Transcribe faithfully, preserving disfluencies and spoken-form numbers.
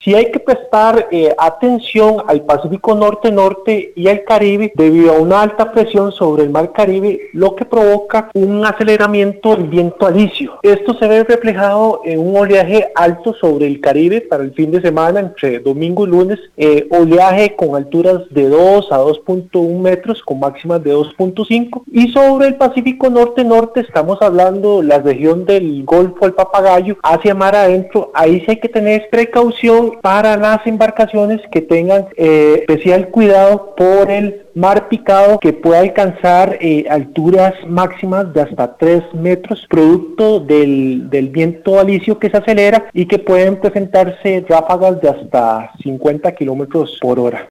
Sí hay que prestar eh, atención al Pacífico Norte-Norte y al Caribe debido a una alta presión sobre el Mar Caribe, lo que provoca un aceleramiento del viento alisio. Esto se ve reflejado en un oleaje alto sobre el Caribe para el fin de semana, entre domingo y lunes, eh, oleaje con alturas de dos a dos punto uno metros, con máximas de dos punto cinco, y sobre el Pacífico Norte-Norte estamos hablando la región del Golfo del Papagayo, hacia mar adentro. Ahí sí hay que tener precaución para las embarcaciones que tengan eh, especial cuidado por el mar picado, que puede alcanzar eh, alturas máximas de hasta tres metros, producto del, del viento alisio que se acelera y que pueden presentarse ráfagas de hasta cincuenta kilómetros por hora.